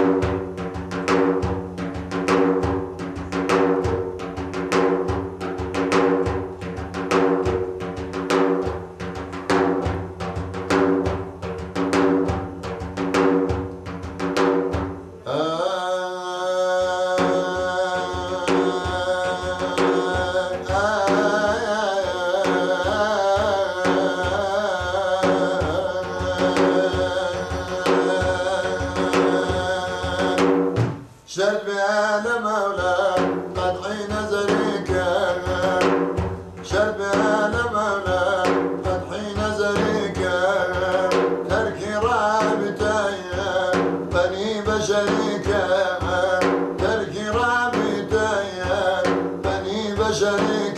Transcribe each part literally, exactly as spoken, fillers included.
شد بأنا مولى قطعي نظرك شد بأنا مولى قطعي نظرك تركي رابطي بني بشرك تركي رابطي بني بشرك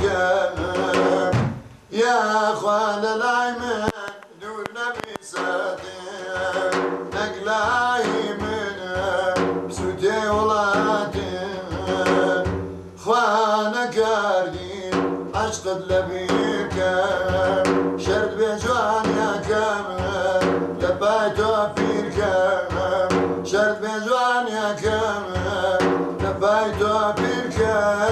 يا أخوان الأيمن دون نبيساتي نقلاي سوتي ولاتي خوانك أردين عشق لبيك شرد بجوان يا كامل لبيت وفيرك شرد بجوان يا كامل لبيت وفيرك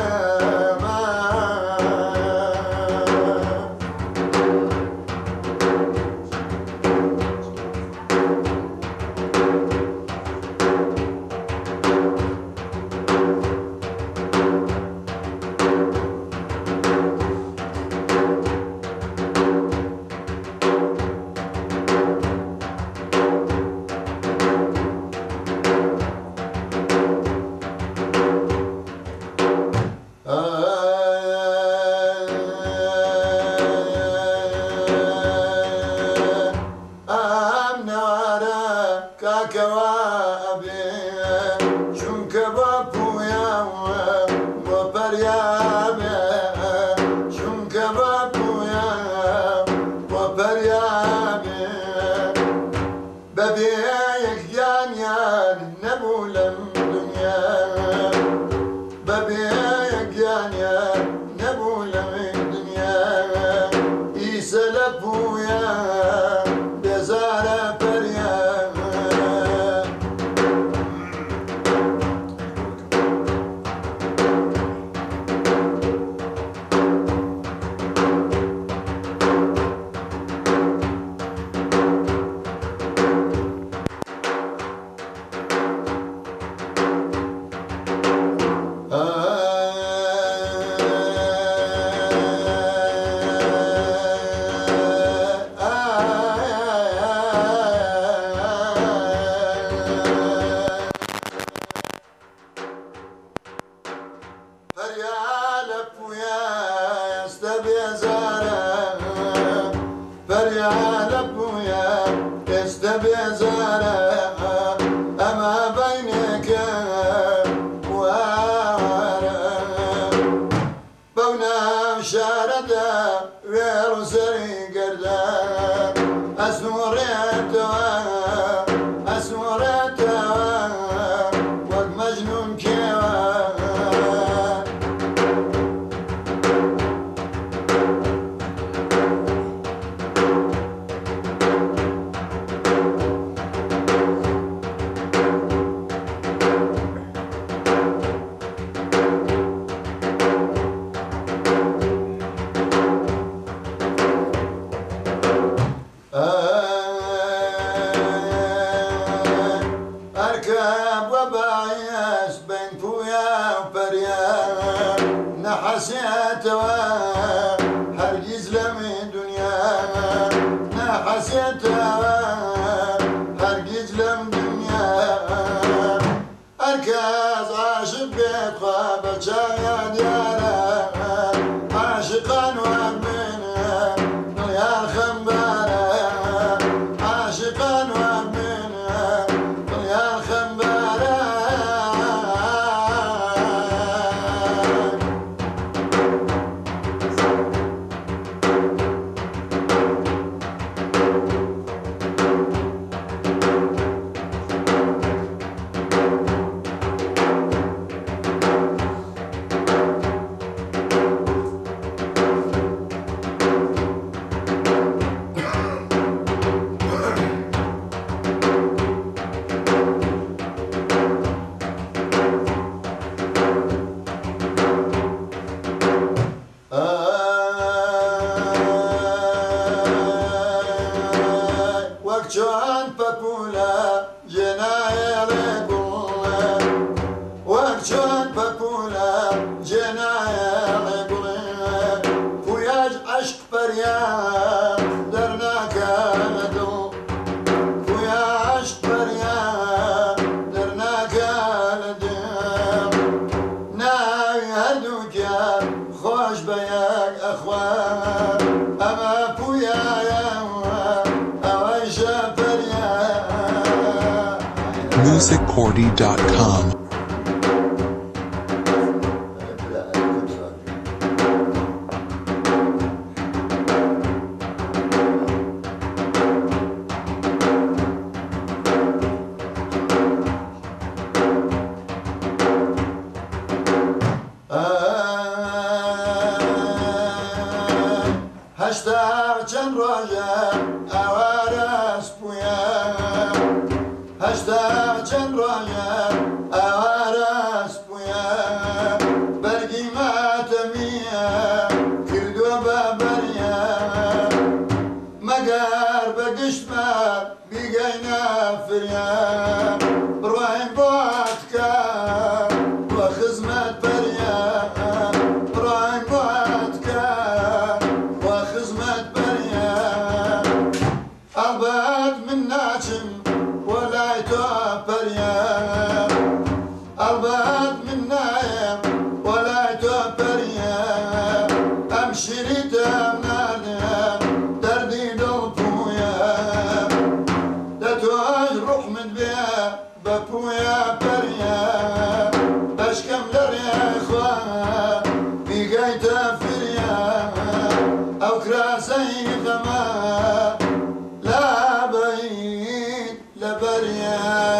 كوابي شنك بابويا وبريابي شنك بابويا وبريابي ببيك يان يان نبولم دنيا ببيك يان يان نبولم دنيا يسلبويا بزارة بريابي أما بينك وعرب بونا شاردا ويرسري قردا أسوريت أسوريت وقت مجنون كيوان أركب وبعيش بين فويا وبريا نحسيت هرجز لمي دنيا نحسيت هرجز لم دنيا أركز عاشق بيت خواب شايا ديارا عاشقا ومن يا خنبارا عاشقا ومن يا خنبارا لبوه وكشون بابولا جنايا لبوه فوياج عشق بريا درنا كادو فويا عشق بريا درنا كادو ناوي هردوك يا خوش بياك أخوان أما فويا يا أويش بريا music cordy dot com هشتا چند روزه آوارس بویا هشتا چند روزه آوارس بویا برگی ماتمیه کردو ببریا مگر بگشت ما بیگینا فریا بروین بات کن و خزمت بریا بروین بات کن و خزمت بریا البت من ناچم ولا يتوبريا البت من نايم ولا يتوبريا امشي ريتم دردي دوبويا دتوج روح من بيا بابويا بريا بشكم لريا اخوان بيقيت فريا او كراسي غما لا بعيد لبريا